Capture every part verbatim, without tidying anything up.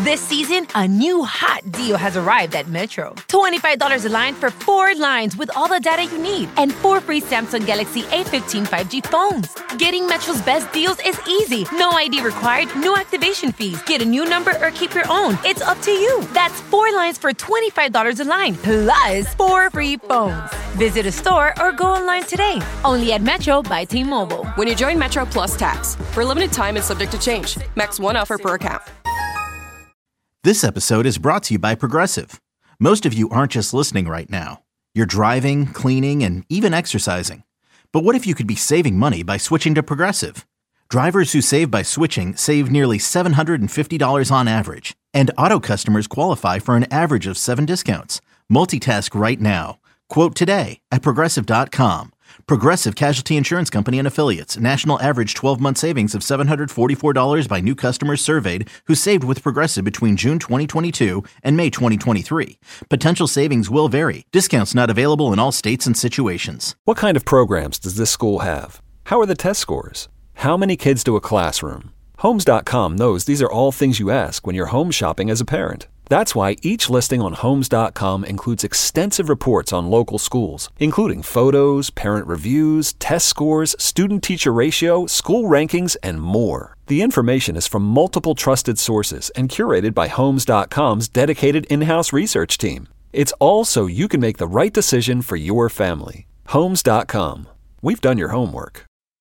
This season, a new hot deal has arrived at Metro. twenty-five dollars a line for four lines with all the data you need and four free Samsung Galaxy A fifteen five G phones. Getting Metro's best deals is easy. No I D required, no activation fees. Get a new number or keep your own. It's up to you. That's four lines for twenty-five dollars a line, plus four free phones. Visit a store or go online today. Only at Metro by T-Mobile. When you join Metro Plus Tax. For a limited time and subject to change. Max one offer per account. This episode is brought to you by Progressive. Most of you aren't just listening right now. You're driving, cleaning, and even exercising. But what if you could be saving money by switching to Progressive? Drivers who save by switching save nearly seven hundred fifty dollars on average. And auto customers qualify for an average of seven discounts. Multitask right now. Quote today at Progressive dot com. Progressive Casualty Insurance Company and Affiliates. National average twelve-month savings of seven hundred forty-four dollars by new customers surveyed who saved with Progressive between June twenty twenty-two and May twenty twenty-three. Potential savings will vary. Discounts not available in all states and situations. What kind of programs does this school have? How are the test scores? How many kids to a classroom? Homes dot com knows these are all things you ask when you're home shopping as a parent. That's why each listing on Homes dot com includes extensive reports on local schools, including photos, parent reviews, test scores, student-teacher ratio, school rankings, and more. The information is from multiple trusted sources and curated by Homes dot com's dedicated in-house research team. It's all so you can make the right decision for your family. Homes dot com. We've done your homework.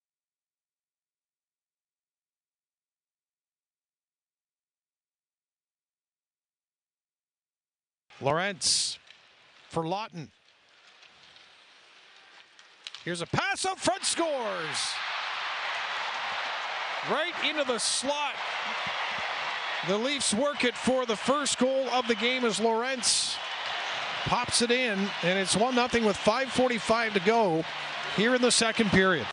Lorentz for Lawton. Here's a pass up front, scores. Right into the slot. The Leafs work it for the first goal of the game as Lorentz pops it in, and it's one nothing with five forty-five to go here in the second period.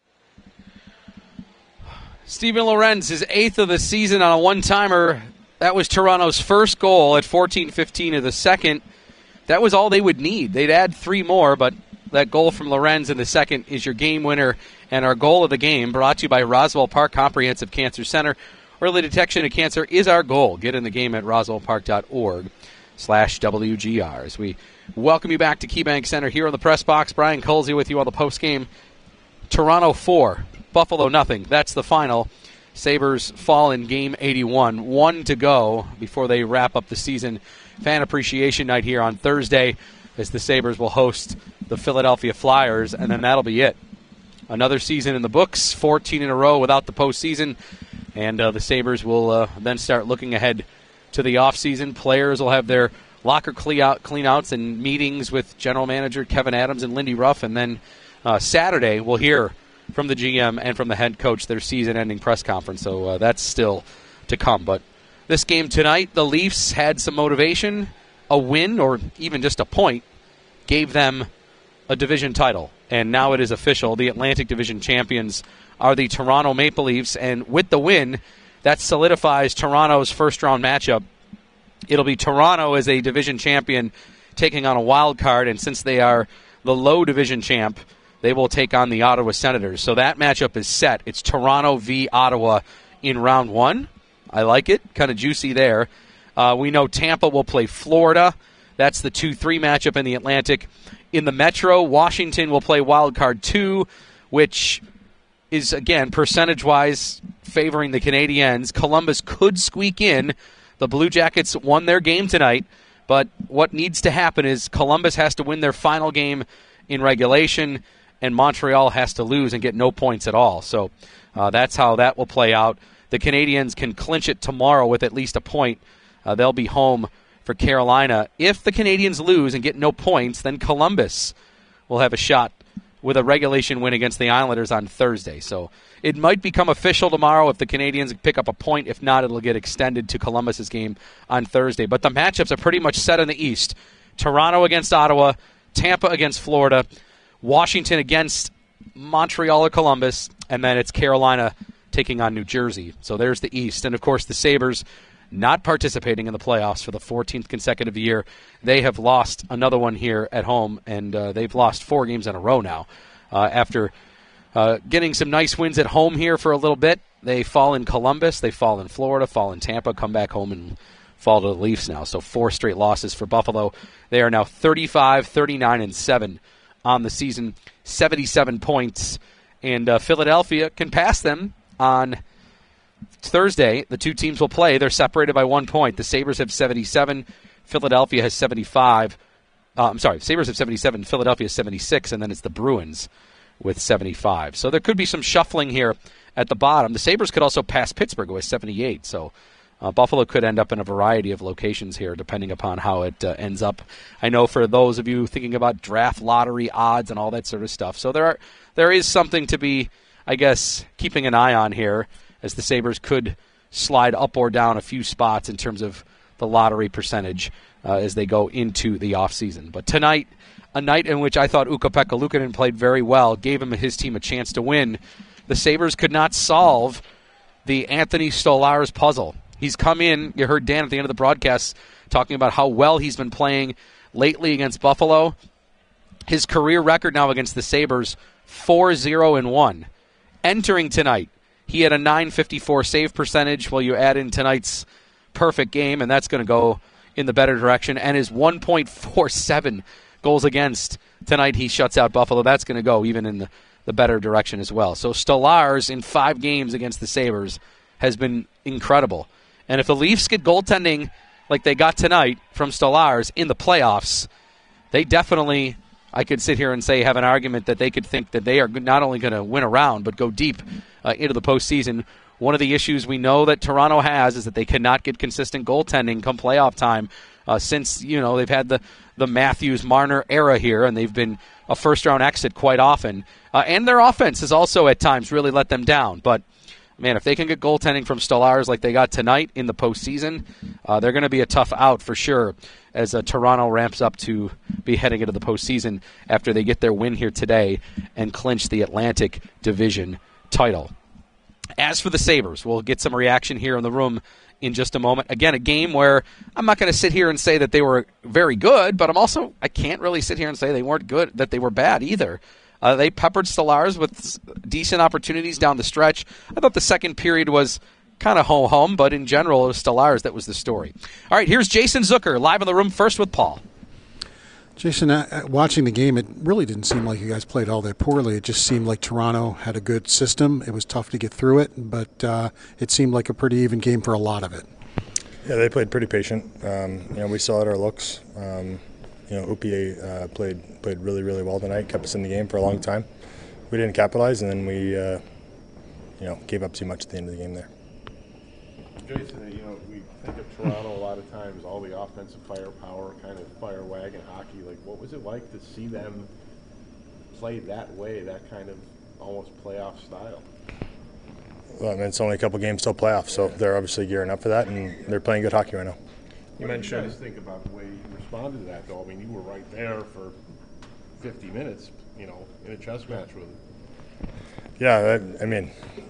Steven Lorentz, his eighth of the season on a one-timer. That was Toronto's first goal at fourteen fifteen of the second. That was all they would need. They'd add three more, but that goal from Lorentz in the second is your game winner and our goal of the game, brought to you by Roswell Park Comprehensive Cancer Center. Early detection of cancer is our goal. Get in the game at roswellpark.org slash WGR. As we welcome you back to KeyBank Center here on the press box. Brian Colsey with you on the postgame. Toronto four, Buffalo nothing. That's the final. Sabres fall in game eighty-one. One to go before they wrap up the season. Fan appreciation night here on Thursday as the Sabres will host the Philadelphia Flyers, and then that'll be it. Another season in the books, fourteen in a row without the postseason, and uh, the Sabres will uh, then start looking ahead to the offseason. Players will have their locker clean-outs and meetings with general manager Kevin Adams and Lindy Ruff, and then uh, Saturday we'll hear from the G M and from the head coach their season-ending press conference. So uh, that's still to come. But this game tonight, the Leafs had some motivation. A win, or even just a point, gave them a division title. And now it is official. The Atlantic Division champions are the Toronto Maple Leafs. And with the win, that solidifies Toronto's first-round matchup. It'll be Toronto as a division champion taking on a wild card. And since they are the low division champ, they will take on the Ottawa Senators. So that matchup is set. It's Toronto v. Ottawa in round one. I like it. Kind of juicy there. Uh, we know Tampa will play Florida. That's the two three matchup in the Atlantic. In the Metro, Washington will play Wild Card two, which is, again, percentage-wise favoring the Canadiens. Columbus could squeak in. The Blue Jackets won their game tonight, but what needs to happen is Columbus has to win their final game in regulation, and Montreal has to lose and get no points at all. So uh, that's how that will play out. The Canadiens can clinch it tomorrow with at least a point. Uh, they'll be home for Carolina. If the Canadiens lose and get no points, then Columbus will have a shot with a regulation win against the Islanders on Thursday. So it might become official tomorrow if the Canadiens pick up a point. If not, it'll get extended to Columbus's game on Thursday. But the matchups are pretty much set in the East. Toronto against Ottawa, Tampa against Florida, Washington against Montreal or Columbus, and then it's Carolina taking on New Jersey. So there's the East. And, of course, the Sabres not participating in the playoffs for the fourteenth consecutive year. They have lost another one here at home, and uh, they've lost four games in a row now. Uh, after uh, getting some nice wins at home here for a little bit, they fall in Columbus, they fall in Florida, fall in Tampa, come back home and fall to the Leafs now. So four straight losses for Buffalo. They are now thirty-five, thirty-nine, and seven on the season, seventy-seven points. And uh, Philadelphia can pass them on Thursday. The two teams will play. They're separated by one point. The Sabres have seventy-seven. Philadelphia has seventy-five. Uh, I'm sorry, Sabres have seventy-seven. Philadelphia has seventy-six. And then it's the Bruins with seventy-five. So there could be some shuffling here at the bottom. The Sabres could also pass Pittsburgh with seventy-eight. So uh, Buffalo could end up in a variety of locations here depending upon how it uh, ends up. I know for those of you thinking about draft lottery odds and all that sort of stuff. So there are there is something to be, I guess, keeping an eye on here, as the Sabres could slide up or down a few spots in terms of the lottery percentage uh, as they go into the offseason. But tonight, a night in which I thought Ukko-Pekka Luukkonen played very well, gave him his team a chance to win. The Sabres could not solve the Anthony Stolarz puzzle. He's come in, you heard Dan at the end of the broadcast talking about how well he's been playing lately against Buffalo. His career record now against the Sabres, four oh and one. Entering tonight, he had a nine fifty-four save percentage. Well, you add in tonight's perfect game, and that's going to go in the better direction. And his one point four seven goals against tonight, he shuts out Buffalo. That's going to go even in the, the better direction as well. So Stolarz in five games against the Sabres has been incredible. And if the Leafs get goaltending like they got tonight from Stolarz in the playoffs, they definitely, I could sit here and say, have an argument that they could think that they are not only going to win a round, but go deep uh, into the postseason. One of the issues we know that Toronto has is that they cannot get consistent goaltending come playoff time. Uh, since, you know, they've had the, the Matthews-Marner era here, and they've been a first-round exit quite often. Uh, and their offense has also at times really let them down. But, man, if they can get goaltending from Stolarz like they got tonight in the postseason, uh, they're going to be a tough out for sure as uh, Toronto ramps up to be heading into the postseason after they get their win here today and clinch the Atlantic Division title. As for the Sabres, we'll get some reaction here in the room in just a moment. Again, a game where I'm not going to sit here and say that they were very good, but I'm also, I can't really sit here and say they weren't good, that they were bad either. Uh, they peppered Stolarz with decent opportunities down the stretch. I thought the second period was kind of ho-hum, but in general, it was Stolarz that was the story. All right, here's Jason Zucker live in the room, first with Paul. Jason, uh, watching the game, it really didn't seem like you guys played all that poorly. It just seemed like Toronto had a good system. It was tough to get through it, but uh, it seemed like a pretty even game for a lot of it. Yeah, they played pretty patient. Um, you know, we saw at our looks. Um, you know, O P A uh, played played really, really well tonight. Kept us in the game for a long time. We didn't capitalize, and then we, uh, you know, gave up too much at the end of the game there. Jason, you know, we think of Toronto a lot of times, all the offensive firepower, kind of fire wagon hockey. Like, what was it like to see them play that way, that kind of almost playoff style? Well, I mean, it's only a couple games till playoffs, so they're obviously gearing up for that, and they're playing good hockey right now. You mentioned. What do you guys think about the way you responded to that, though? I mean, you were right there for fifty minutes, you know, in a chess match with them. Yeah, I, I mean,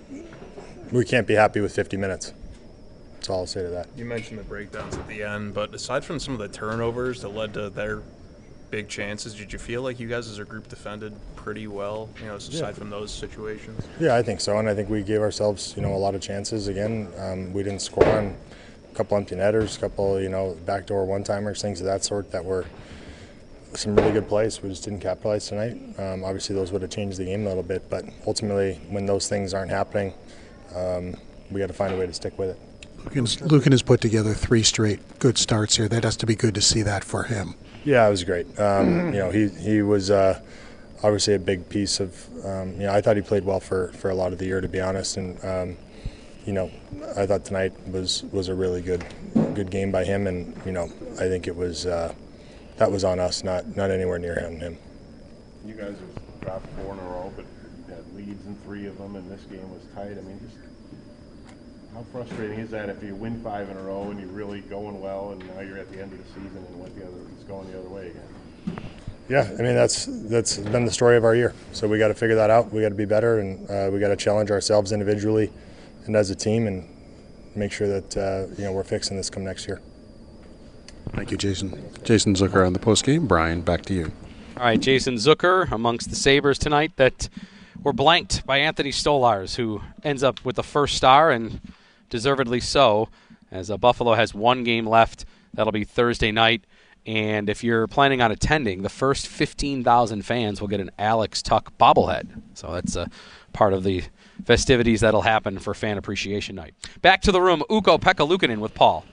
we can't be happy with fifty minutes. That's all I'll say to that. You mentioned the breakdowns at the end, but aside from some of the turnovers that led to their big chances, did you feel like you guys as a group defended pretty well, you know, aside yeah. from those situations? Yeah, I think so, and I think we gave ourselves, you know, a lot of chances. Again, um, we didn't score on a couple empty netters, a couple, you know, backdoor one-timers, things of that sort that were some really good plays. We just didn't capitalize tonight. Um, obviously, those would have changed the game a little bit, but ultimately, when those things aren't happening, um, we got to find a way to stick with it. Luukkonen has put together three straight good starts here. That has to be good to see that for him. Yeah, it was great. Um, you know, he he was uh, obviously a big piece of. Um, you know, I thought he played well for, for a lot of the year, to be honest. And um, you know, I thought tonight was, was a really good good game by him. And you know, I think it was uh, that was on us, not not anywhere near him. him. You guys have dropped four in a row, but you had leads in three of them, and this game was tight. I mean, just. How frustrating is that if you win five in a row and you're really going well, and now you're at the end of the season and went the other, it's going the other way again? Yeah, I mean that's that's been the story of our year. So we got to figure that out. We got to be better, and uh, we got to challenge ourselves individually and as a team, and make sure that uh, you know we're fixing this come next year. Thank you, Jason. Jason Zucker on the postgame. Brian, back to you. All right, Jason Zucker amongst the Sabres tonight that were blanked by Anthony Stolarz, who ends up with the first star and deservedly so, as uh, Buffalo has one game left. That'll be Thursday night. And if you're planning on attending, the first fifteen thousand fans will get an Alex Tuck bobblehead. So that's a part of the festivities that'll happen for Fan Appreciation Night. Back to the room, Ukko-Pekka Luukkonen with Paul.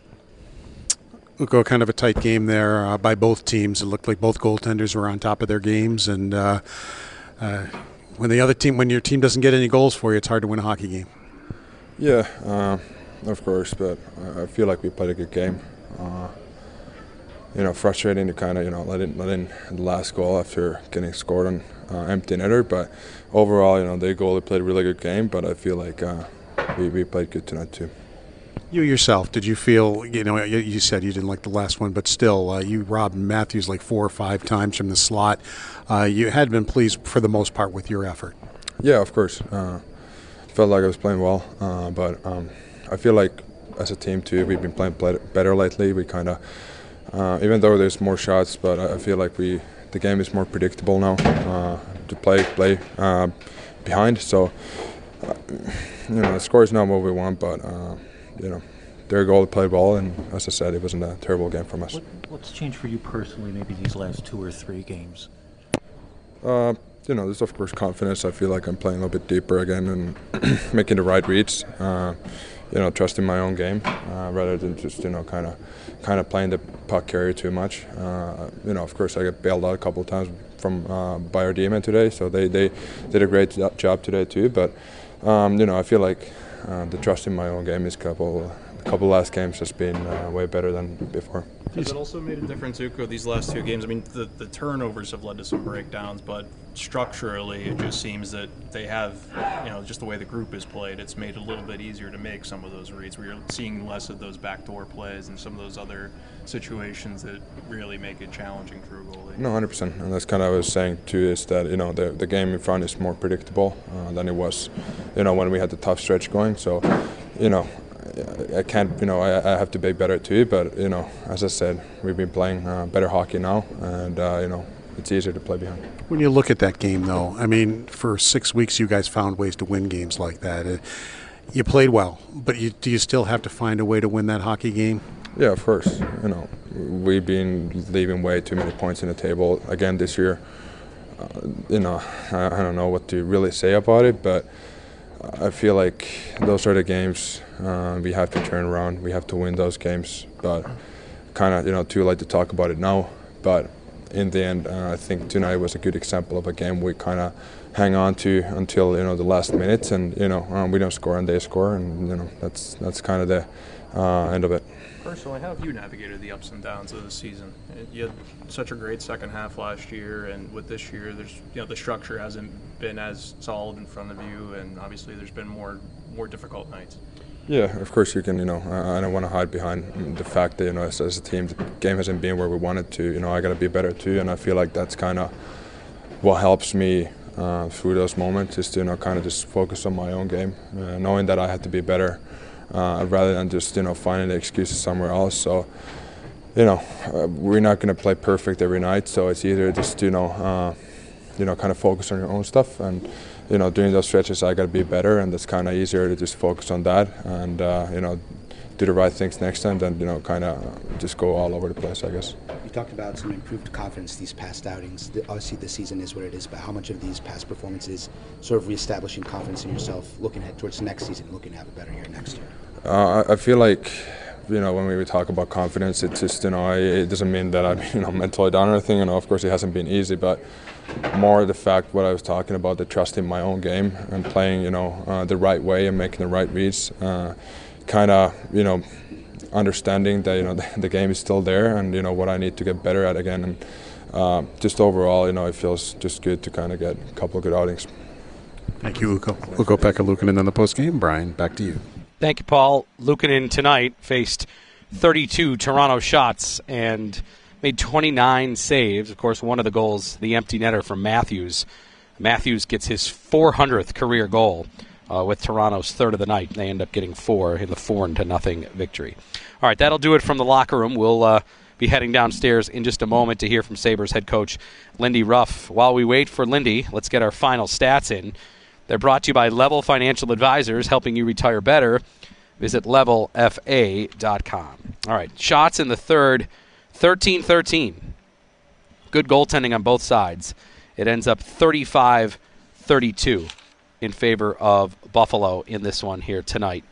Ukko, kind of a tight game there uh, by both teams. It looked like both goaltenders were on top of their games, and uh, uh, when the other team, when your team doesn't get any goals for you, it's hard to win a hockey game. Yeah, uh, of course, but I feel like we played a good game. Uh, you know, frustrating to kind of you know let in let in the last goal after getting scored on uh, empty netter, but overall, you know, their goalie played a really good game. But I feel like uh, we we played good tonight too. You yourself, did you feel, you know, you said you didn't like the last one, but still, uh, you robbed Matthews like four or five times from the slot. Uh, you had been pleased for the most part with your effort. Yeah, of course. Uh, felt like I was playing well, uh, but um, I feel like as a team too, we've been playing better lately. We kind of, uh, even though there's more shots, but I feel like we the game is more predictable now. Uh, to play play uh, behind, so uh, you know the score is not what we want, but. Uh, You know, their goal played well, and as I said, it wasn't a terrible game from us. What, what's changed for you personally, maybe these last two or three games? Uh, you know, there's of course confidence. I feel like I'm playing a little bit deeper again and making the right reads. Uh, you know, trusting my own game uh, rather than just you know kind of kind of playing the puck carrier too much. Uh, you know, of course, I got bailed out a couple of times from uh, by our D-men today, so they they did a great job today too. But um, you know, I feel like. Uh, the trust in my own game is couple, a couple last games has been uh, way better than before. Has it also made a difference, Ukko, these last two games? I mean, the, the turnovers have led to some breakdowns, but structurally it just seems that they have, you know, just the way the group is played, it's made it a little bit easier to make some of those reads where you're seeing less of those backdoor plays and some of those other situations that really make it challenging for a goalie. No, one hundred percent. And that's kind of what I was saying too, is that, you know, the, the game in front is more predictable uh, than it was, you know, when we had the tough stretch going. So, you know, I can't, you know, I, I have to be better too, but, you know, as I said, we've been playing uh, better hockey now, and, uh, you know, it's easier to play behind. When you look at that game, though, I mean, for six weeks you guys found ways to win games like that. Uh, you played well, but you, do you still have to find a way to win that hockey game? Yeah, of course. You know, we've been leaving way too many points in the table again this year. Uh, you know, I, I don't know what to really say about it, but I feel like those are the games uh, we have to turn around. We have to win those games, but kind of, you know, too late to talk about it now. But in the end, uh, I think tonight was a good example of a game we kind of hang on to until, you know, the last minutes, and, you know, um, we don't score and they score, and, you know, that's that's kind of the uh, end of it. Personally, how have you navigated the ups and downs of the season? You had such a great second half last year, and with this year, there's you know the structure hasn't been as solid in front of you, and obviously there's been more more difficult nights. Yeah, of course you can. You know, I, I don't want to hide behind the fact that you know as, as a team, the game hasn't been where we wanted to. You know, I got to be better too, and I feel like that's kind of what helps me uh, through those moments is to you know kind of just focus on my own game, uh, knowing that I have to be better. Uh, rather than just you know finding the excuses somewhere else. So you know uh, we're not going to play perfect every night. So it's either just you know uh, you know kind of focus on your own stuff, and you know during those stretches I got to be better, and it's kind of easier to just focus on that and uh, you know do the right things next time than you know kind of just go all over the place, I guess. You talked about some improved confidence these past outings. Obviously the season is what it is, but how much of these past performances sort of reestablishing confidence in yourself, looking ahead towards next season, looking to have a better year next year? Uh, I feel like, you know, when we talk about confidence, it's just, you know, it doesn't mean that I'm, you know, mentally down or anything. You know, of course, it hasn't been easy, but more the fact what I was talking about, the trust in my own game and playing, you know, uh, the right way and making the right reads. Uh, kind of, you know, understanding that, you know, the, the game is still there and, you know, what I need to get better at again. And uh, just overall, you know, it feels just good to kind of get a couple of good outings. Thank you, Ukko. Ukko-Pekka Luukkonen on the postgame. Brian, back to you. Thank you, Paul. Luukkonen tonight faced thirty-two Toronto shots and made twenty-nine saves. Of course, one of the goals, the empty netter from Matthews. Matthews gets his four hundredth career goal uh, with Toronto's third of the night. They end up getting four in the four to nothing victory. All right, that'll do it from the locker room. We'll uh, be heading downstairs in just a moment to hear from Sabres head coach Lindy Ruff. While we wait for Lindy, let's get our final stats in. They're brought to you by Level Financial Advisors, helping you retire better. Visit level f a dot com. All right, shots in the third, thirteen thirteen. Good goaltending on both sides. It ends up thirty-five thirty-two in favor of Buffalo in this one here tonight.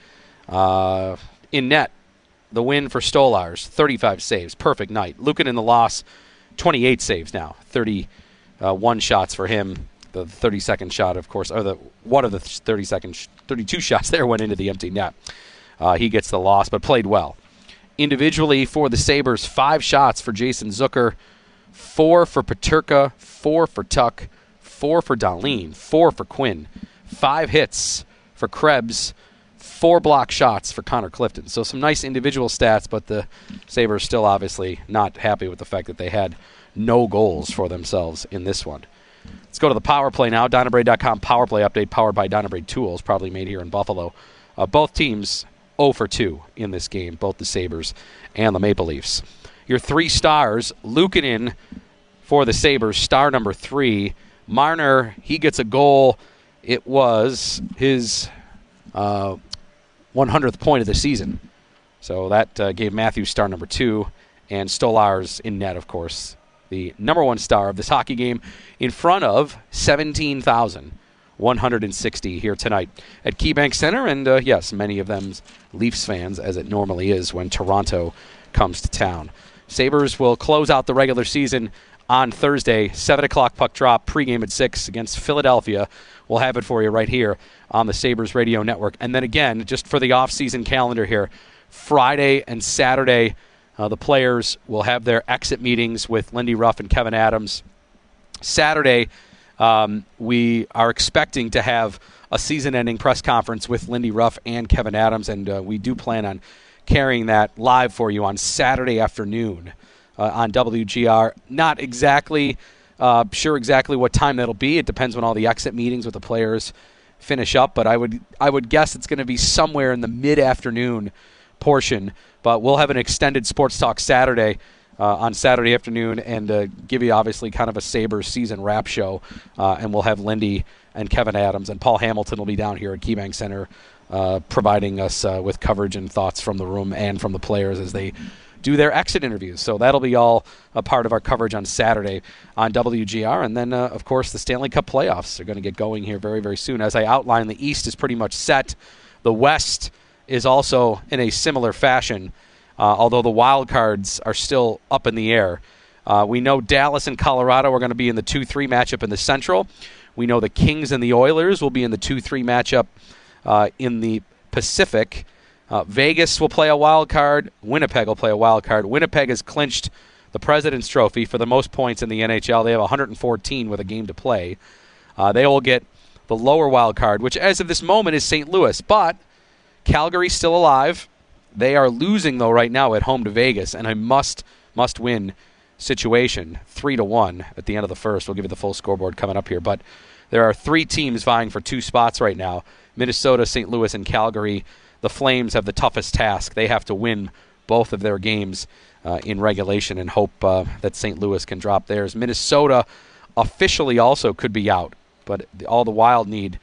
Uh, in net, the win for Stolarz, thirty-five saves. Perfect night. Luukkonen in the loss, twenty-eight saves now. thirty-one shots for him. The thirty-second shot, of course, or the one of the thirty-second, thirty-two shots there went into the empty net. Uh, he gets the loss, but played well. Individually for the Sabres, five shots for Jason Zucker, four for Peterka, four for Tuck, four for Dahlin, four for Quinn, five hits for Krebs, four block shots for Connor Clifton. So some nice individual stats, but the Sabres still obviously not happy with the fact that they had no goals for themselves in this one. Let's go to the power play now. Dynabrade dot com power play update powered by Dynabrade Tools, probably made here in Buffalo. Uh, both teams oh for two in this game, both the Sabres and the Maple Leafs. Your three stars, Luukkonen for the Sabres, star number three. Marner, he gets a goal. It was his uh, one hundredth point of the season. So that uh, gave Matthews star number two, and Stolarz in net, of course, the number one star of this hockey game, in front of seventeen thousand one hundred sixty here tonight at KeyBank Center. And, uh, yes, many of them Leafs fans, as it normally is when Toronto comes to town. Sabres will close out the regular season on Thursday, seven o'clock puck drop, pregame at six against Philadelphia. We'll have it for you right here on the Sabres Radio Network. And then again, just for the off-season calendar here, Friday and Saturday, uh, the players will have their exit meetings with Lindy Ruff and Kevin Adams. Saturday, um, we are expecting to have a season-ending press conference with Lindy Ruff and Kevin Adams, and uh, we do plan on carrying that live for you on Saturday afternoon uh, on W G R. Not exactly uh, sure exactly what time that'll be. It depends when all the exit meetings with the players finish up, but I would I would guess it's going to be somewhere in the mid-afternoon portion. But we'll have an extended Sports Talk Saturday uh, on Saturday afternoon and uh, give you obviously kind of a Sabres season wrap show, uh, and we'll have Lindy and Kevin Adams, and Paul Hamilton will be down here at KeyBank Center uh, providing us uh, with coverage and thoughts from the room and from the players as they do their exit interviews. So that'll be all a part of our coverage on Saturday on W G R. And then, uh, of course, the Stanley Cup playoffs are going to get going here very, very soon. As I outlined, the East is pretty much set. The West is also in a similar fashion, uh, although the wild cards are still up in the air. Uh, we know Dallas and Colorado are going to be in the two three matchup in the Central. We know the Kings and the Oilers will be in the two three matchup uh, in the Pacific. Uh, Vegas will play a wild card. Winnipeg will play a wild card. Winnipeg has clinched the President's Trophy for the most points in the N H L. They have one hundred fourteen with a game to play. Uh, they will get the lower wild card, which as of this moment is Saint Louis. But Calgary's still alive. They are losing, though, right now at home to Vegas, and a must, must-win situation, three to one at the end of the first. We'll give you the full scoreboard coming up here. But there are three teams vying for two spots right now, Minnesota, Saint Louis, and Calgary. The Flames have the toughest task. They have to win both of their games uh, in regulation and hope uh, that Saint Louis can drop theirs. Minnesota officially also could be out, but all the Wild need,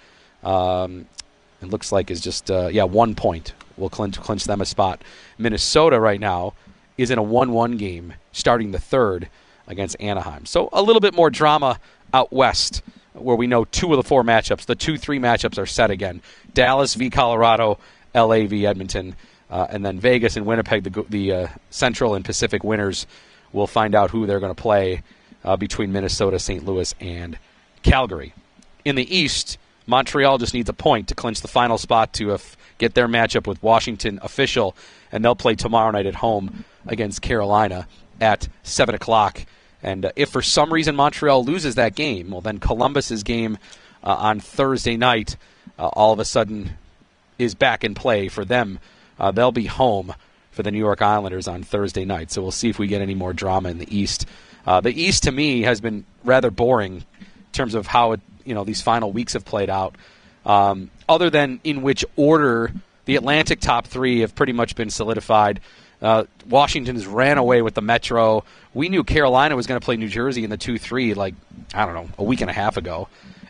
um, it looks like, is just, uh, yeah, one point will clinch, clinch them a spot. Minnesota right now is in a one one game starting the third against Anaheim. So a little bit more drama out west where we know two of the four matchups, the two three matchups are set again. Dallas v. Colorado, L A v. Edmonton, uh, and then Vegas and Winnipeg, the, the uh, Central and Pacific winners, will find out who they're going to play uh, between Minnesota, Saint Louis, and Calgary. In the East, Montreal just needs a point to clinch the final spot to uh, get their matchup with Washington official, and they'll play tomorrow night at home against Carolina at seven o'clock. And uh, if for some reason Montreal loses that game, well, then Columbus's game uh, on Thursday night uh, all of a sudden is back in play for them. Uh, they'll be home for the New York Islanders on Thursday night. So we'll see if we get any more drama in the East. Uh, the East, to me, has been rather boring in terms of how it, you know, these final weeks have played out. Um, other than in which order the Atlantic top three have pretty much been solidified. Uh, Washington has ran away with the Metro. We knew Carolina was going to play New Jersey in the two three, like, I don't know, a week and a half ago.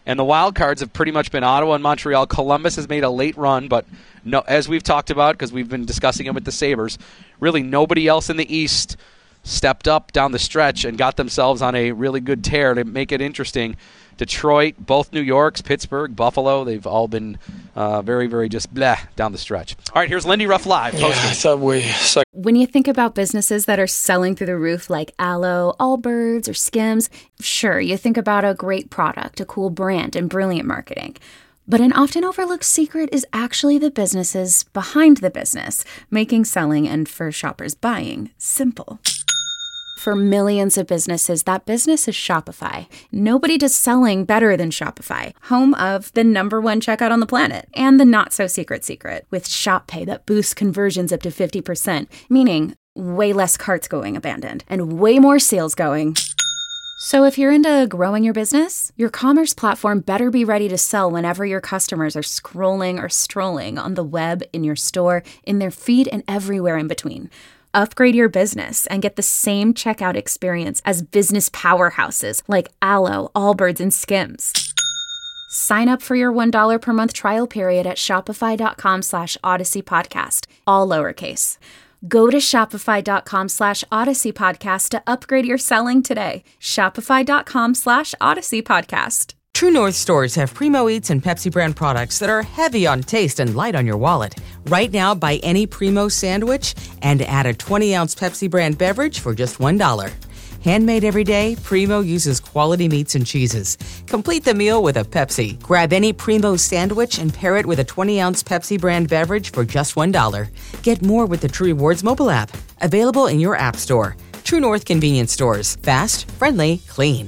And the wild cards have pretty much been Ottawa and Montreal. Columbus has made a late run, but no, as we've talked about, because we've been discussing it with the Sabres, really nobody else in the East stepped up down the stretch and got themselves on a really good tear to make it interesting. Detroit, both New Yorks, Pittsburgh, Buffalo, they've all been uh, very, very just blah down the stretch. All right, here's Lindy Ruff live. Yeah, I thought we suck. When you think about businesses that are selling through the roof like Aloe, Allbirds, or Skims, sure, you think about a great product, a cool brand, and brilliant marketing. But an often overlooked secret is actually the businesses behind the business, making selling and for shoppers buying simple. For millions of businesses, that business is Shopify. Nobody does selling better than Shopify, home of the number one checkout on the planet and the not-so-secret secret with Shop Pay that boosts conversions up to fifty percent, meaning way less carts going abandoned and way more sales going. So if you're into growing your business, your commerce platform better be ready to sell whenever your customers are scrolling or strolling on the web, in your store, in their feed, and everywhere in between. Upgrade your business and get the same checkout experience as business powerhouses like Aloe, Allbirds, and Skims. Sign up for your one dollar per month trial period at shopify.com slash Odyssey Podcast, all lowercase. Go to shopify.com slash Odyssey Podcast to upgrade your selling today. Shopify.com slash Odyssey Podcast. True North stores have Primo Eats and Pepsi brand products that are heavy on taste and light on your wallet. Right now, buy any Primo sandwich and add a twenty ounce Pepsi brand beverage for just one dollar. Handmade every day, Primo uses quality meats and cheeses. Complete the meal with a Pepsi. Grab any Primo sandwich and pair it with a twenty ounce Pepsi brand beverage for just one dollar. Get more with the True Rewards mobile app. Available in your app store. True North convenience stores. Fast, friendly, clean.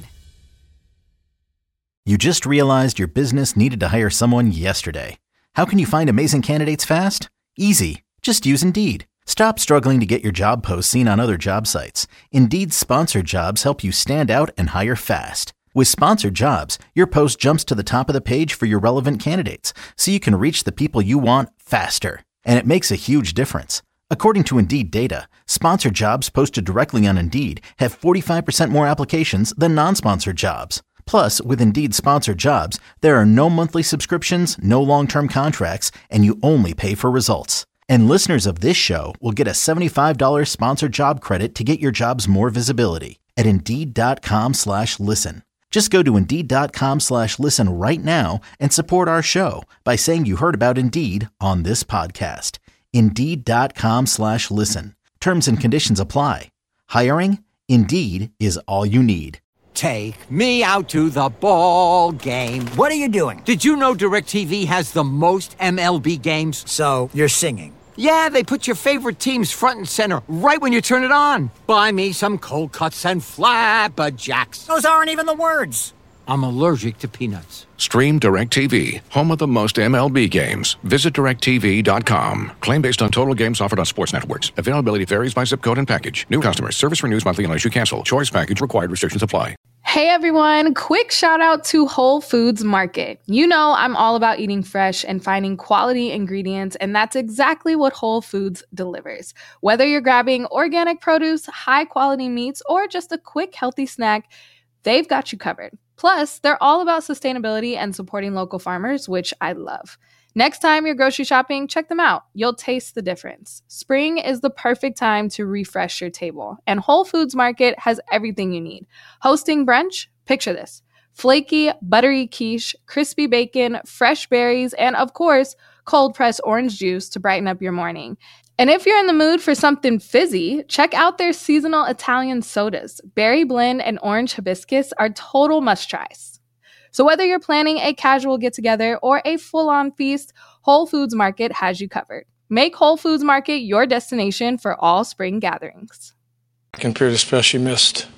You just realized your business needed to hire someone yesterday. How can you find amazing candidates fast? Easy. Just use Indeed. Stop struggling to get your job posts seen on other job sites. Indeed's sponsored jobs help you stand out and hire fast. With sponsored jobs, your post jumps to the top of the page for your relevant candidates, so you can reach the people you want faster. And it makes a huge difference. According to Indeed data, sponsored jobs posted directly on Indeed have forty-five percent more applications than non-sponsored jobs. Plus, with Indeed sponsored jobs, there are no monthly subscriptions, no long-term contracts, and you only pay for results. And listeners of this show will get a seventy-five dollars sponsored job credit to get your jobs more visibility at Indeed.com slash listen. Just go to Indeed.com slash listen right now and support our show by saying you heard about Indeed on this podcast. Indeed.com slash listen. Terms and conditions apply. Hiring? Indeed is all you need. Take me out to the ball game. What are you doing? Did you know DirecTV has the most M L B games? So, you're singing. Yeah, they put your favorite teams front and center right when you turn it on. Buy me some cold cuts and flapjacks. Those aren't even the words. I'm allergic to peanuts. Stream DirecTV, home of the most M L B games. Visit direct T V dot com. Claim based on total games offered on sports networks. Availability varies by zip code and package. New customers. Service renews monthly unless you cancel. Choice package required. Restrictions apply. Hey everyone, quick shout out to Whole Foods Market. You know I'm all about eating fresh and finding quality ingredients, and that's exactly what Whole Foods delivers. Whether you're grabbing organic produce, high quality meats, or just a quick healthy snack, they've got you covered. Plus, they're all about sustainability and supporting local farmers, which I love. Next time you're grocery shopping, check them out. You'll taste the difference. Spring is the perfect time to refresh your table, and Whole Foods Market has everything you need. Hosting brunch? Picture this. Flaky, buttery quiche, crispy bacon, fresh berries, and of course, cold-pressed orange juice to brighten up your morning. And if you're in the mood for something fizzy, check out their seasonal Italian sodas. Berry blend and orange hibiscus are total must-tries. So whether you're planning a casual get-together or a full-on feast, Whole Foods Market has you covered. Make Whole Foods Market your destination for all spring gatherings. Second period especially missed,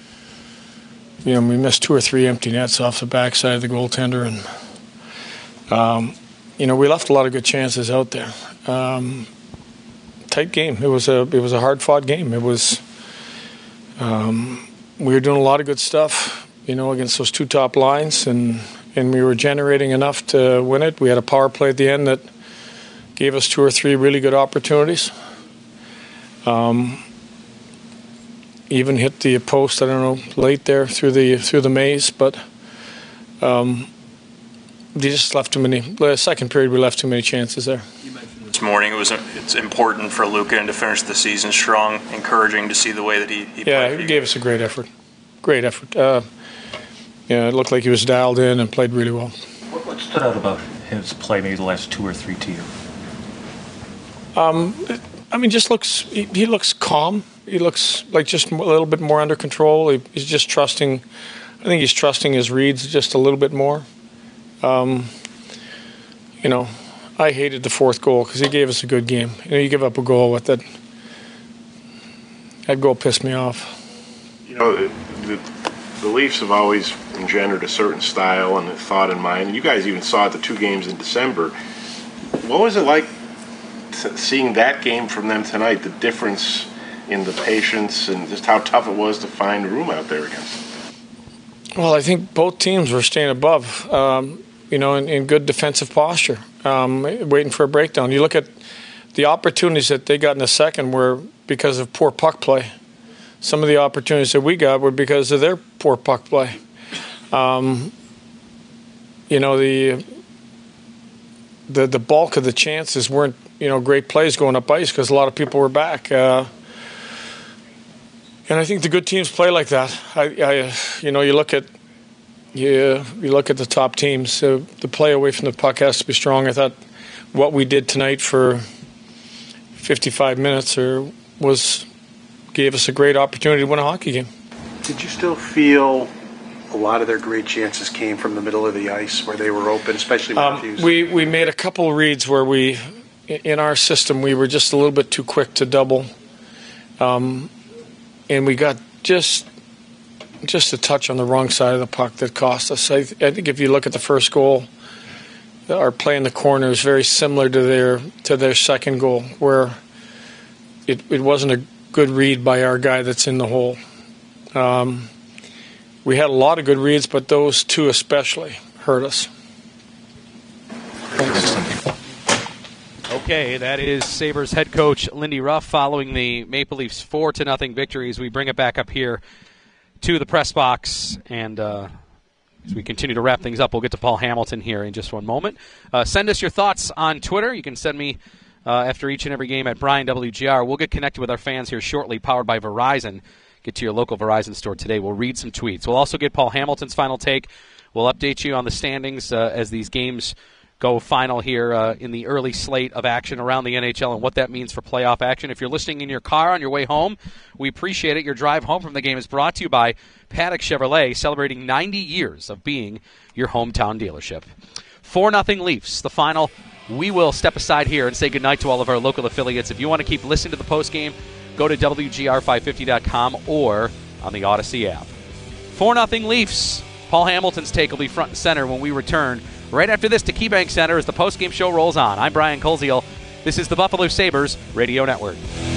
you know, we missed two or three empty nets off the backside of the goaltender, and um, you know, we left a lot of good chances out there. Um, tight game. It was a it was a hard-fought game. It was um, we were doing a lot of good stuff, you know, against those two top lines, and, and we were generating enough to win it. We had a power play at the end that gave us two or three really good opportunities. Um, even hit the post, I don't know, late there through the through the maze, but um, they just left too many. The second period, we left too many chances there. This morning, it was it's important for Luka to finish the season strong. Encouraging to see the way that he, he yeah, played. he gave us a great effort. Great effort. Uh, yeah, it looked like he was dialed in and played really well. What, what stood out about his play maybe the last two or three to you? Um, I mean, just looks. He, he looks calm. He looks like just a little bit more under control. He, he's just trusting. I think he's trusting his reads just a little bit more. Um, you know, I hated the fourth goal because he gave us a good game. You know, you give up a goal with that. That goal pissed me off. You know, the, the, the Leafs have always engendered a certain style and a thought in mind. And you guys even saw it the two games in December. What was it like t- seeing that game from them tonight? The difference in the patience and just how tough it was to find room out there against them? Well, I think both teams were staying above, um, you know, in, in good defensive posture, um, waiting for a breakdown. You look at the opportunities that they got in the second were because of poor puck play. Some of the opportunities that we got were because of their poor puck play. Um, you know, the the the bulk of the chances weren't, you know, great plays going up ice because a lot of people were back. Uh, and I think the good teams play like that. I, I you know, you look at you you look at the top teams. Uh, the play away from the puck has to be strong. I thought what we did tonight for fifty-five minutes or was gave us a great opportunity to win a hockey game. Did you still feel a lot of their great chances came from the middle of the ice where they were open, especially Matthews? Um, we, we made a couple reads where we, in our system, we were just a little bit too quick to double. Um, and we got just just a touch on the wrong side of the puck that cost us. I, I think if you look at the first goal, our play in the corner is very similar to their to their second goal, where it, it wasn't a good read by our guy that's in the hole. Um, we had a lot of good reads, but those two especially hurt us. Okay, that is Sabres head coach Lindy Ruff following the Maple Leafs four to nothing victories. We bring it back up here to the press box, and uh, as we continue to wrap things up, we'll get to Paul Hamilton here in just one moment. Uh, send us your thoughts on Twitter. You can send me uh, after each and every game at Brian W G R. We'll get connected with our fans here shortly, powered by Verizon. Get to your local Verizon store today. We'll read some tweets. We'll also get Paul Hamilton's final take. We'll update you on the standings uh, as these games go final here uh, in the early slate of action around the N H L and what that means for playoff action. If you're listening in your car on your way home, we appreciate it. Your drive home from the game is brought to you by Paddock Chevrolet, celebrating ninety years of being your hometown dealership. four nothing Leafs, the final. We will step aside here and say goodnight to all of our local affiliates. If you want to keep listening to the postgame, go to W G R five fifty dot com or on the Odyssey app. four nothing Leafs. Paul Hamilton's take will be front and center when we return right after this to KeyBank Center as the postgame show rolls on. I'm Brian Koziel. This is the Buffalo Sabres Radio Network.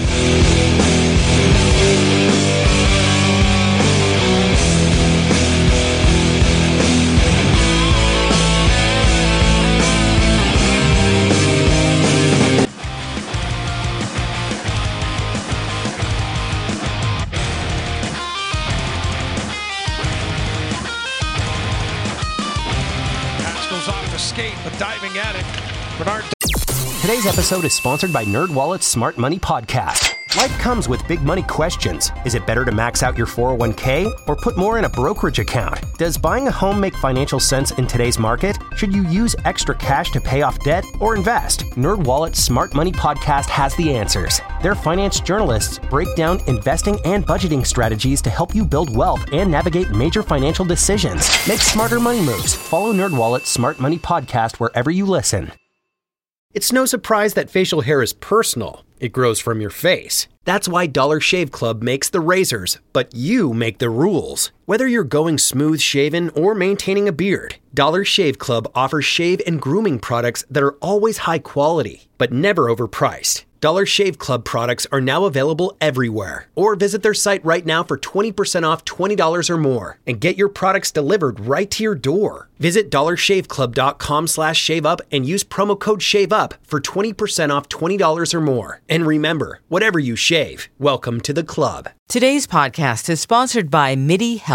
But diving at it, Bernard. Today's episode is sponsored by NerdWallet's Smart Money Podcast. Life comes with big money questions. Is it better to max out your four oh one k or put more in a brokerage account? Does buying a home make financial sense in today's market? Should you use extra cash to pay off debt or invest? NerdWallet's Smart Money Podcast has the answers. Their finance journalists break down investing and budgeting strategies to help you build wealth and navigate major financial decisions. Make smarter money moves. Follow NerdWallet's Smart Money Podcast wherever you listen. It's no surprise that facial hair is personal. It grows from your face. That's why Dollar Shave Club makes the razors, but you make the rules. Whether you're going smooth shaven or maintaining a beard, Dollar Shave Club offers shave and grooming products that are always high quality, but never overpriced. Dollar Shave Club products are now available everywhere. Or visit their site right now for twenty percent off twenty dollars or more and get your products delivered right to your door. Visit dollar shave club dot com slash shave up and use promo code SHAVEUP for twenty percent off twenty dollars or more. And remember, whatever you shave, welcome to the club. Today's podcast is sponsored by MIDI Health.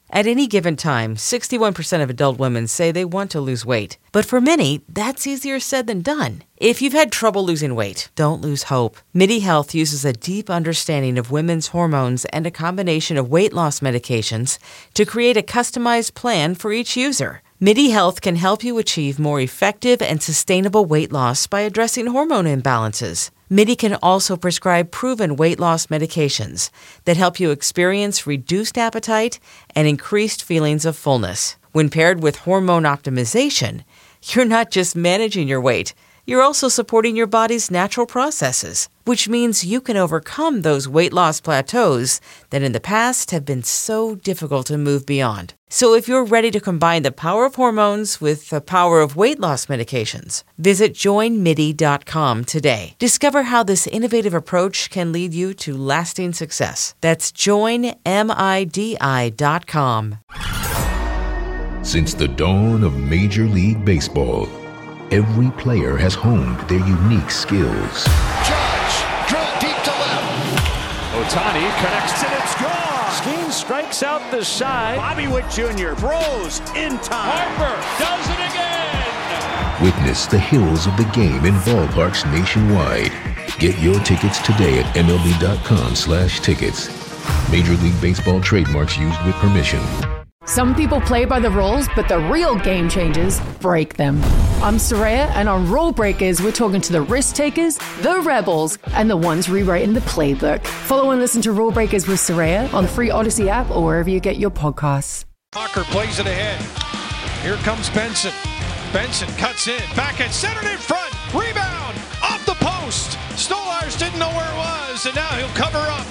At any given time, sixty-one percent of adult women say they want to lose weight. But for many, that's easier said than done. If you've had trouble losing weight, don't lose hope. MIDI Health uses a deep understanding of women's hormones and a combination of weight loss medications to create a customized plan for each user. MIDI Health can help you achieve more effective and sustainable weight loss by addressing hormone imbalances. MIDI can also prescribe proven weight loss medications that help you experience reduced appetite and increased feelings of fullness. When paired with hormone optimization, you're not just managing your weight, you're also supporting your body's natural processes, which means you can overcome those weight loss plateaus that in the past have been so difficult to move beyond. So if you're ready to combine the power of hormones with the power of weight loss medications, visit join midi dot com today. Discover how this innovative approach can lead you to lasting success. That's join midi dot com. Since the dawn of Major League Baseball, every player has honed their unique skills. Judge, drill deep to left. Ohtani connects and it's gone. Skeen strikes out the side. Bobby Witt Junior throws in time. Harper does it again. Witness the hills of the game in ballparks nationwide. Get your tickets today at M L B dot com slash tickets. Major League Baseball trademarks used with permission. Some people play by the rules, but the real game changers break them. I'm Soraya, and on Rule Breakers, we're talking to the risk takers, the rebels, and the ones rewriting the playbook. Follow and listen to Rule Breakers with Soraya on the free Odyssey app or wherever you get your podcasts. Walker plays it ahead. Here comes Benson. Benson cuts in, back and centered in front. Rebound off the post. Stolarz didn't know where it was, and now he'll cover up.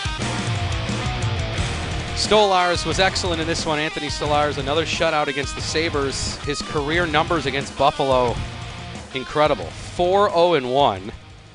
Stolarz was excellent in this one. Anthony Stolarz, another shutout against the Sabres. His career numbers against Buffalo, incredible. four oh one.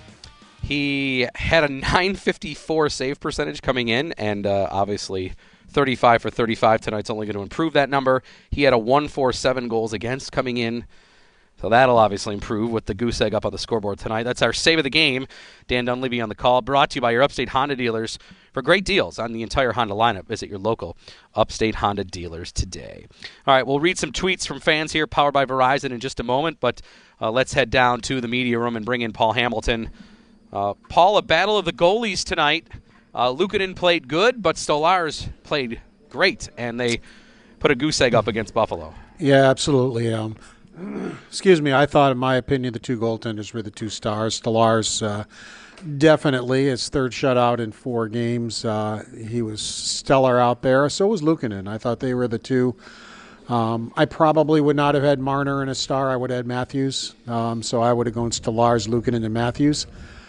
He had a nine fifty-four save percentage coming in, and uh, obviously thirty-five for thirty-five tonight's only going to improve that number. He had a one forty-seven goals against coming in. So that'll obviously improve with the goose egg up on the scoreboard tonight. That's our save of the game. Dan Dunleavy on the call, brought to you by your Upstate Honda dealers. For great deals on the entire Honda lineup, visit your local Upstate Honda dealers today. All right, we'll read some tweets from fans here, powered by Verizon, in just a moment, but uh, let's head down to the media room and bring in Paul Hamilton. Uh, Paul, a battle of the goalies tonight. Uh, Luukkonen played good, but Stolarz played great, and they put a goose egg up against Buffalo. Yeah, absolutely. Um, excuse me, I thought, in my opinion, the two goaltenders were the two stars. Stolarz, uh, definitely his third shutout in four games. Uh, he was stellar out there. So was Luukkonen. I thought they were the two. Um, I probably would not have had Marner and a star. I would have had Matthews. Um, so I would have gone Stolarz, Luukkonen, and Matthews.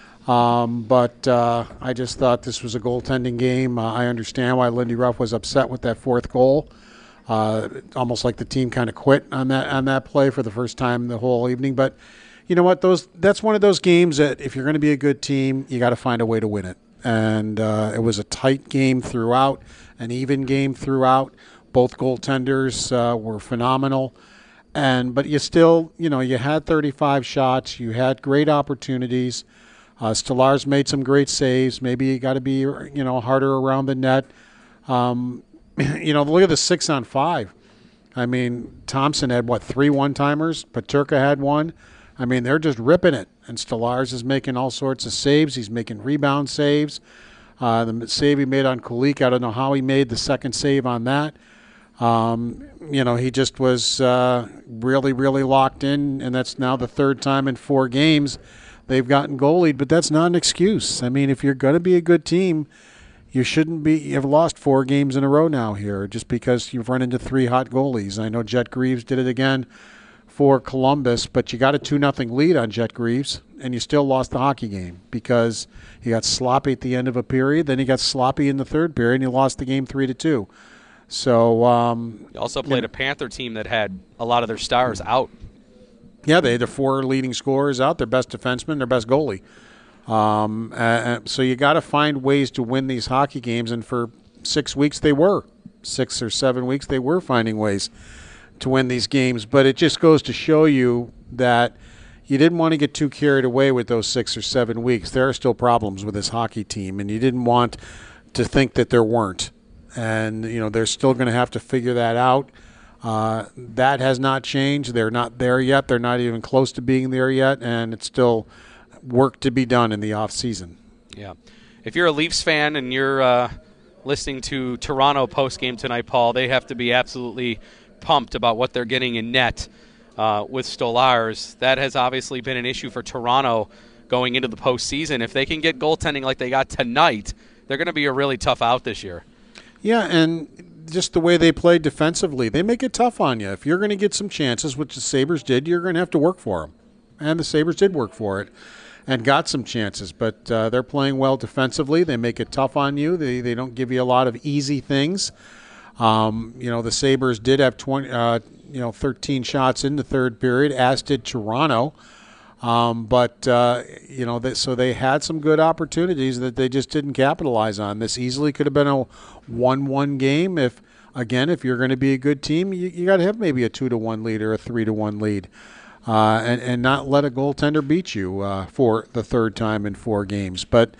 Um, but uh, I just thought this was a goaltending game. Uh, I understand why Lindy Ruff was upset with that fourth goal. Uh, almost like the team kind of quit on that on that play for the first time the whole evening. But you know what? Those that's one of those games that if you're going to be a good team, you got to find a way to win it. And uh, it was a tight game throughout, an even game throughout. Both goaltenders uh, were phenomenal. And but you still, you know, you had thirty-five shots. You had great opportunities. Uh, Stolarz made some great saves. Maybe you got to be, you know, harder around the net. Um, you know, look at the six on five. I mean, Thompson had, what, three one-timers? Peterka had one. I mean, they're just ripping it. And Stolarz is making all sorts of saves. He's making rebound saves. Uh, the save he made on Kulik, I don't know how he made the second save on that. Um, you know, he just was uh, really, really locked in, and that's now the third time in four games they've gotten goalied. But that's not an excuse. I mean, if you're going to be a good team, you shouldn't be. You've lost four games in a row now here just because you've run into three hot goalies. I know Jet Greaves did it again for Columbus, but you got a two nothing lead on Jet Greaves, and you still lost the hockey game because you got sloppy at the end of a period, then you got sloppy in the third period, and you lost the game three to two. So um, you also played you know, a Panther team that had a lot of their stars out. Yeah, they had their four leading scorers out, their best defenseman, their best goalie. Um, uh, so you got to find ways to win these hockey games, and for six weeks they were. Six or seven weeks they were finding ways to win these games. But it just goes to show you that you didn't want to get too carried away with those six or seven weeks. There are still problems with this hockey team, and you didn't want to think that there weren't. and you know they're still going to have to figure that out. Uh, that has not changed. They're not there yet. They're not even close to being there yet, and it's still work to be done in the off season. Yeah. If you're a Leafs fan and you're uh, listening to Toronto post-game tonight, Paul, they have to be absolutely pumped about what they're getting in net uh, with Stolarz. That has obviously been an issue for Toronto going into the postseason. If they can get goaltending like they got tonight, they're going to be a really tough out this year. Yeah, and just the way they play defensively, they make it tough on you. If you're going to get some chances, which the Sabres did, you're going to have to work for them. And the Sabres did work for it and got some chances. But uh, they're playing well defensively. They make it tough on you. They they don't give you a lot of easy things. Um, you know, the Sabres did have twenty, uh, you know, thirteen shots in the third period, as did Toronto. Um, but, uh, you know, they, so they had some good opportunities that they just didn't capitalize on. This easily could have been a one one game. If, again, if you're going to be a good team, you, you got to have maybe a two to one lead or a three to one lead uh, and, and not let a goaltender beat you uh, for the third time in four games. But,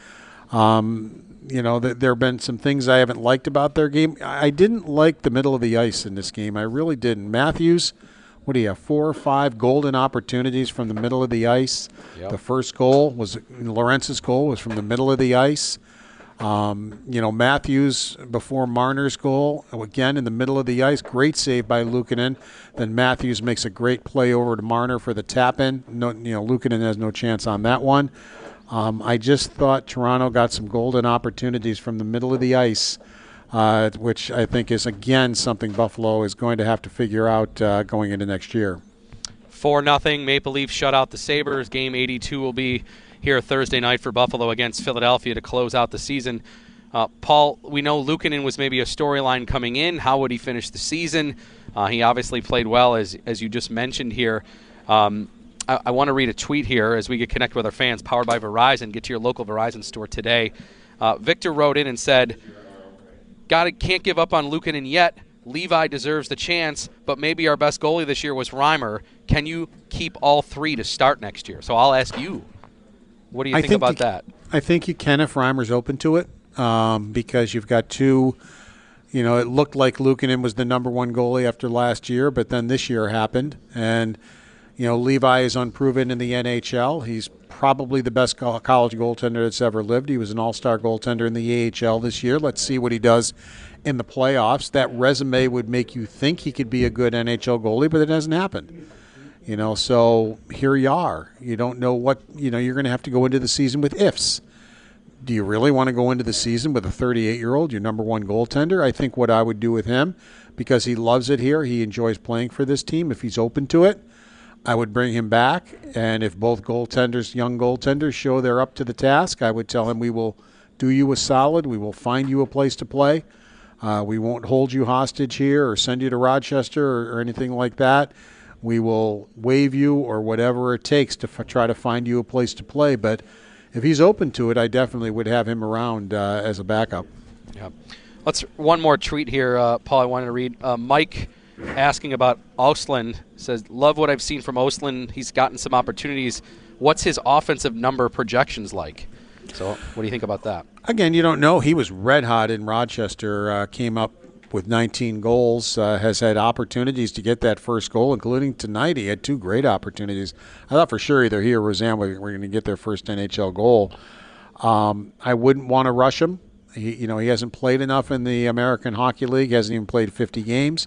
um, you know, th- there have been some things I haven't liked about their game. I didn't like the middle of the ice in this game. I really didn't. Matthews, what do you have, four or five golden opportunities from the middle of the ice. Yep. The first goal was Lorentz's goal was from the middle of the ice. Um, you know, Matthews before Marner's goal, again in the middle of the ice. Great save by Luukkonen. Then Matthews makes a great play over to Marner for the tap-in. No, you know, Luukkonen has no chance on that one. Um, I just thought Toronto got some golden opportunities from the middle of the ice, Uh, which I think is, again, something Buffalo is going to have to figure out uh, going into next year. four nothing, Maple Leafs shut out the Sabres. Game eighty-two will be here Thursday night for Buffalo against Philadelphia to close out the season. Uh, Paul, we know Luukkonen was maybe a storyline coming in. How would he finish the season? Uh, he obviously played well, as as you just mentioned here. Um, I, I want to read a tweet here as we get connected with our fans, powered by Verizon. Get to your local Verizon store today. Uh, Victor wrote in and said, Got it, can't give up on Luukkonen yet. Levi deserves the chance, but maybe our best goalie this year was Reimer. Can you keep all three to start next year? So I'll ask you, what do you I think, think about you, that? I think you can if Reimer's open to it, um, because you've got two. You know, it looked like Luukkonen was the number one goalie after last year, but then this year happened, and you know Levi is unproven in the N H L. He's probably the best college goaltender that's ever lived. He was an all-star goaltender in the A H L this year. Let's see what he does in the playoffs. That resume would make you think he could be a good N H L goalie, but it hasn't happened. You know, so here you are. You don't know what, you know, you're going to have to go into the season with ifs. Do you really want to go into the season with a thirty-eight-year-old, your number one goaltender? I think what I would do with him, because he loves it here, he enjoys playing for this team, if he's open to it, I would bring him back, and if both goaltenders, young goaltenders, show they're up to the task, I would tell him we will do you a solid. We will find you a place to play. Uh, we won't hold you hostage here or send you to Rochester or, or anything like that. We will waive you or whatever it takes to f- try to find you a place to play. But if he's open to it, I definitely would have him around uh, as a backup. Yeah. Let's one more tweet here, uh, Paul, I wanted to read. Uh, Mike asking about Östlund says, love what I've seen from Östlund. He's gotten some opportunities. What's his offensive number projections like? So what do you think about that? Again, you don't know. He was red hot in Rochester, uh, came up with nineteen goals, uh, has had opportunities to get that first goal, including tonight. He had two great opportunities. I thought for sure either he or Roseanne were, were going to get their first N H L goal. Um, I wouldn't want to rush him. He, you know, he hasn't played enough in the American Hockey League, hasn't even played fifty games.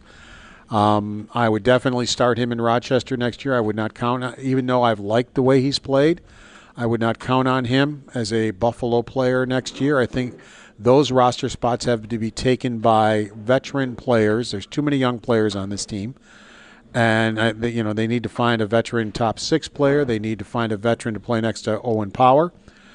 Um, I would definitely start him in Rochester next year. I would not count on, even though I've liked the way he's played, I would not count on him as a Buffalo player next year. I think those roster spots have to be taken by veteran players. There's too many young players on this team. And, uh, they, you know, they need to find a veteran top six player. They need to find a veteran to play next to Owen Power.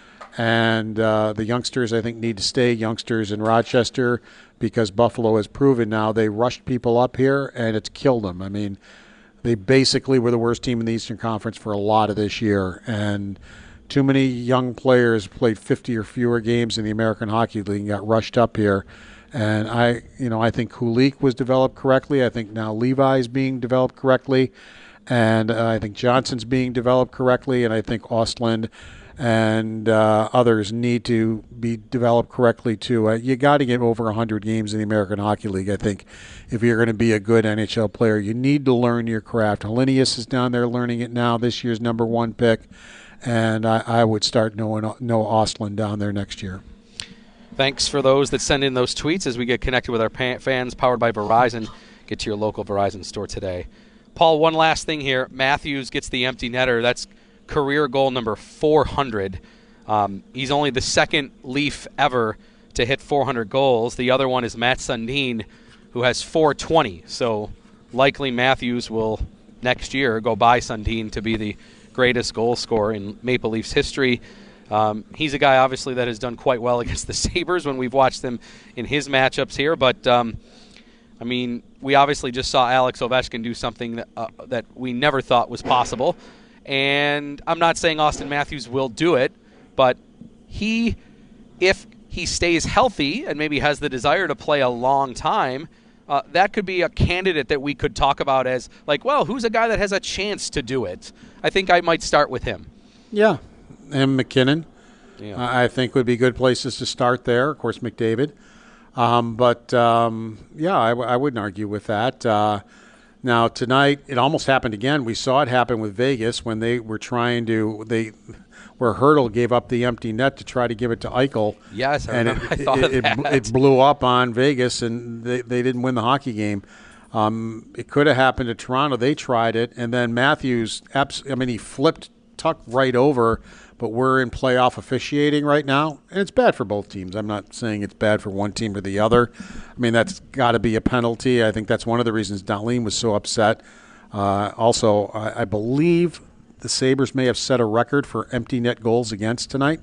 And uh, the youngsters, I think, need to stay youngsters in Rochester because Buffalo has proven now they rushed people up here, and it's killed them. I mean, they basically were the worst team in the Eastern Conference for a lot of this year. And too many young players played fifty or fewer games in the American Hockey League and got rushed up here. And I, you know, I think Kulik was developed correctly. I think now Levi is being developed correctly. And uh, I think Johnson's being developed correctly. And I think Östlund and uh, others need to be developed correctly too. Uh, you got to get over one hundred games in the American Hockey League, I think, if you're going to be a good N H L player. You need to learn your craft. Hellenius is down there learning it now, this year's number one pick, and I, I would start Noah, Noah Ostlund down there next year. Thanks for those that send in those tweets as we get connected with our pa- fans, powered by Verizon. Get to your local Verizon store today. Paul, one last thing here. Matthews gets the empty netter. That's career goal number four hundred. Um, he's only the second Leaf ever to hit four hundred goals. The other one is Matt Sundin, who has four twenty. So likely Matthews will next year go by Sundin to be the greatest goal scorer in Maple Leafs history. Um, he's a guy, obviously, that has done quite well against the Sabres when we've watched them in his matchups here. But, um, I mean, we obviously just saw Alex Ovechkin do something that, uh, that we never thought was possible. And I'm not saying Austin Matthews will do it, but he, if he stays healthy and maybe has the desire to play a long time, uh, that could be a candidate that we could talk about as, like, well, who's a guy that has a chance to do it? I think I might start with him. Yeah. And McKinnon, yeah. uh, I think, would be good places to start there. Of course, McDavid. Um, but, um, yeah, I, w- I wouldn't argue with that. Uh, now, tonight, it almost happened again. We saw it happen with Vegas when they were trying to – they where Hurdle gave up the empty net to try to give it to Eichel. Yes, I and remember. it, I thought it, of it, that. It blew up on Vegas, and they, they didn't win the hockey game. Um, it could have happened to Toronto. They tried it, and then Matthews abs- – I mean, he flipped tucked right over – but we're in playoff officiating right now, and it's bad for both teams. I'm not saying it's bad for one team or the other. I mean, that's got to be a penalty. I think that's one of the reasons Dahlin was so upset. Uh, also, I, I believe the Sabres may have set a record for empty net goals against tonight.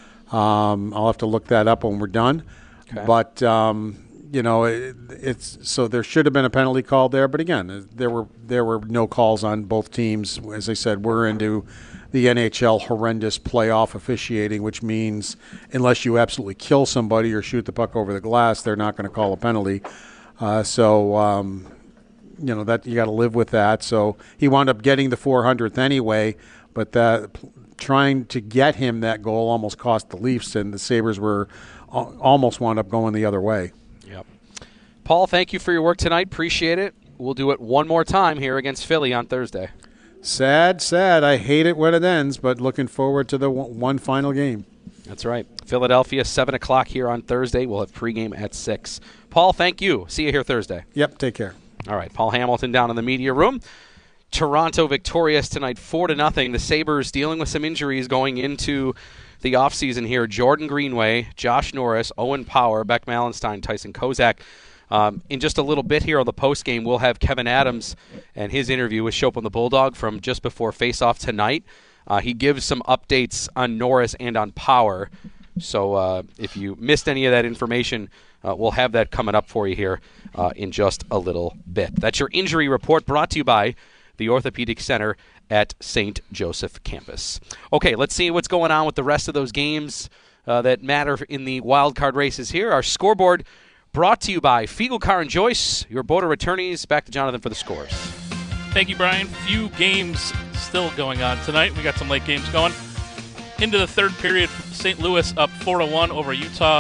Um, I'll have to look that up when we're done. Okay. But, um, you know, it, it's so there should have been a penalty called there. But, again, there were there were no calls on both teams. As I said, we're into – the N H L horrendous playoff officiating, which means unless you absolutely kill somebody or shoot the puck over the glass, they're not going to call a penalty. Uh, so, um, you know, that you got to live with that. So he wound up getting the four hundredth anyway, but that trying to get him that goal almost cost the Leafs, and the Sabres were almost wound up going the other way. Yep. Paul, thank you for your work tonight. Appreciate it. We'll do it one more time here against Philly on Thursday. Sad, sad. I hate it when it ends, but looking forward to the one final game. That's right. Philadelphia, seven o'clock here on Thursday. We'll have pregame at six. Paul, thank you. See you here Thursday. Yep, take care. All right, Paul Hamilton down in the media room. Toronto victorious tonight, four to nothing. The Sabres dealing with some injuries going into the offseason here. Jordan Greenway, Josh Norris, Owen Power, Beck Malenstein, Tyson Kozak. Um, in just a little bit here on the postgame, we'll have Kevin Adams and his interview with Schopp and the Bulldog from just before face-off tonight. Uh, he gives some updates on Norris and on Power. So uh, if you missed any of that information, uh, we'll have that coming up for you here uh, in just a little bit. That's your injury report brought to you by the Orthopedic Center at Saint Joseph Campus. Okay, let's see what's going on with the rest of those games uh, that matter in the wild card races here. Our scoreboard brought to you by Fiegel Car and Joyce, your boater attorneys. Back to Jonathan for the scores. Thank you, Brian. Few games still going on tonight. We got some late games going. Into the third period, Saint Louis up four to one over Utah.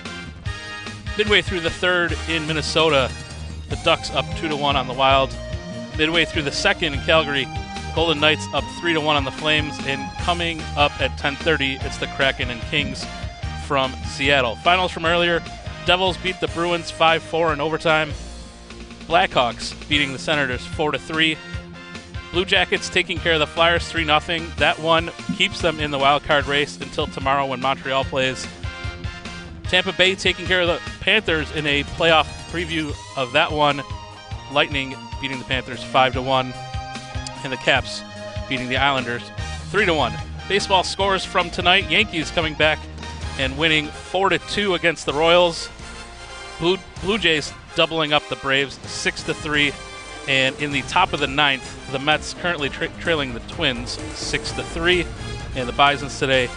Midway through the third in Minnesota, the Ducks up two to one on the Wild. Midway through the second in Calgary, Golden Knights up three to one on the Flames. And coming up at ten thirty, it's the Kraken and Kings from Seattle. Finals from earlier. Devils beat the Bruins five four in overtime. Blackhawks beating the Senators four to three. Blue Jackets taking care of the Flyers three nothing. That one keeps them in the wild card race until tomorrow when Montreal plays. Tampa Bay taking care of the Panthers in a playoff preview of that one. Lightning beating the Panthers five to one. And the Caps beating the Islanders three to one. Baseball scores from tonight. Yankees coming back and winning four to two against the Royals. Blue, Blue Jays doubling up the Braves six to three. And in the top of the ninth, the Mets currently tra- trailing the Twins six to three. And the Bisons today,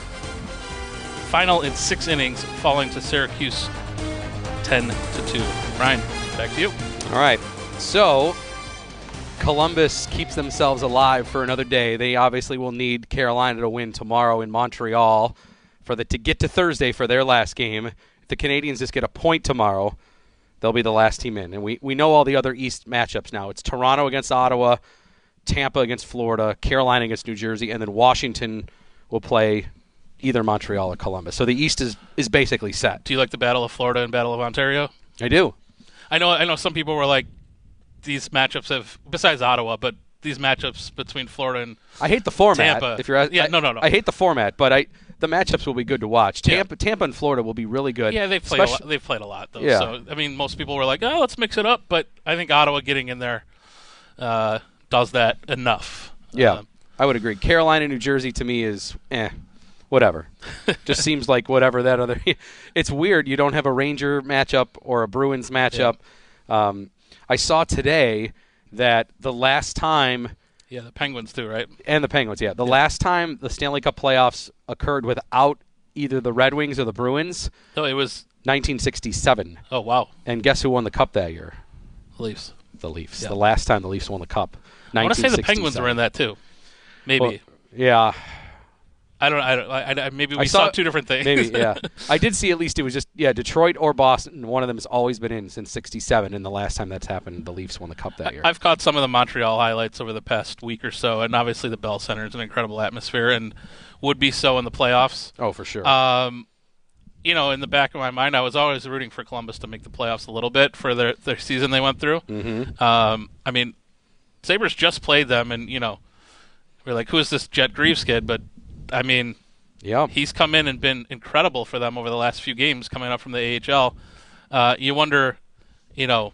final in six innings, falling to Syracuse ten to two. Ryan, back to you. All right. So, Columbus keeps themselves alive for another day, they obviously will need Carolina to win tomorrow in Montreal for the to get to Thursday for their last game. If the Canadians just get a point tomorrow, they'll be the last team in. And we, we know all the other East matchups now. It's Toronto against Ottawa, Tampa against Florida, Carolina against New Jersey, and then Washington will play either Montreal or Columbus. So the East is, is basically set. Do you like the Battle of Florida and Battle of Ontario? I do. I know I know some people were like, these matchups have, besides Ottawa, but these matchups between Florida and I hate the format. Tampa. If you're, yeah, I, no, no, no. I hate the format, but I the matchups will be good to watch. Tampa, yeah. Tampa and Florida will be really good. Yeah, they've played, a lot, they've played a lot, though. Yeah. So, I mean, most people were like, oh, let's mix it up, but I think Ottawa getting in there uh, does that enough. Yeah, uh, I would agree. Carolina, New Jersey, to me, is eh. Whatever. Just seems like whatever that other – it's weird. You don't have a Ranger matchup or a Bruins matchup. Yeah. Um, I saw today that the last time – Yeah, the Penguins too, right? And the Penguins, yeah. The yeah. last time the Stanley Cup playoffs occurred without either the Red Wings or the Bruins – No, it was – nineteen sixty-seven. Oh, wow. And guess who won the Cup that year? The Leafs. The Leafs. Yeah. The last time the Leafs won the Cup. I want to say the Penguins were in that too. Maybe. Well, yeah. I don't. I don't. I, I, maybe we I saw, saw two different things. Maybe, yeah. I did see at least it was just yeah Detroit or Boston. One of them has always been in since sixty-seven, and the last time that's happened, the Leafs won the Cup that year. I've caught some of the Montreal highlights over the past week or so, and obviously the Bell Center is an incredible atmosphere, and would be so in the playoffs. Oh, for sure. Um, you know, in the back of my mind, I was always rooting for Columbus to make the playoffs a little bit for their their season they went through. Mm-hmm. Um, I mean, Sabres just played them, and you know, we're like, who is this Jet Greaves kid? But I mean. Yeah, he's come in and been incredible for them over the last few games coming up from the A H L. Uh, you wonder, you know,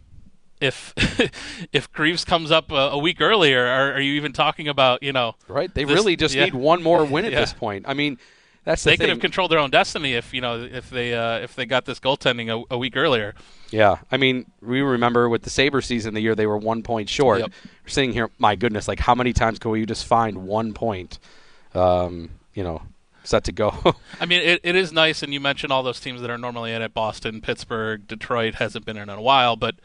if if Greaves comes up a, a week earlier, are, are you even talking about, you know? Right, they this, really just yeah. need one more win at yeah. this point. I mean, that's the they thing. could have controlled their own destiny if you know if they uh, if they got this goaltending a, a week earlier. Yeah, I mean, we remember with the Sabres season, the year they were one point short. Yep. We're sitting here, my goodness, like how many times can we just find one point? Um, you know. Set to go. I mean, it, it is nice, and you mentioned all those teams that are normally in it. Boston, Pittsburgh, Detroit hasn't been in in a while, but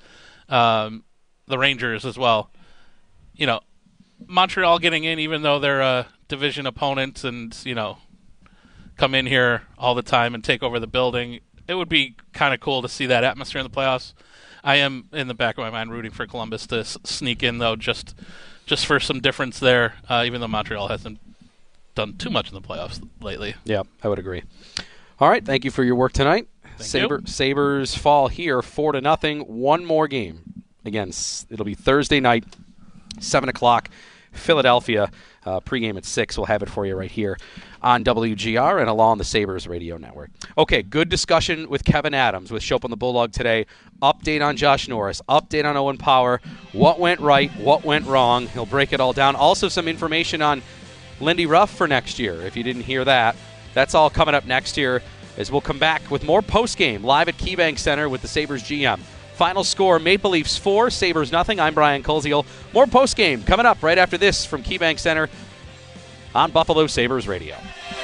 um, the Rangers as well. You know, Montreal getting in, even though they're a division opponent and, you know, come in here all the time and take over the building. It would be kind of cool to see that atmosphere in the playoffs. I am, in the back of my mind, rooting for Columbus to s- sneak in, though, just just for some difference there, uh, even though Montreal hasn't done too much in the playoffs lately. Yeah, I would agree. All right, thank you for your work tonight. Thank Saber, you. Sabres fall here four to nothing. One more game. Again, it'll be Thursday night, seven o'clock, Philadelphia. Uh, pregame at six. We'll have it for you right here on W G R and along the Sabres radio network. Okay, good discussion with Kevin Adams with Shope on the Bulldog today. Update on Josh Norris. Update on Owen Power. What went right? What went wrong? He'll break it all down. Also some information on Lindy Ruff for next year, if you didn't hear that. That's all coming up next year as we'll come back with more postgame live at KeyBank Center with the Sabres G M. Final score, Maple Leafs four, Sabres nothing. I'm Brian Koziel. More postgame coming up right after this from KeyBank Center on Buffalo Sabres Radio.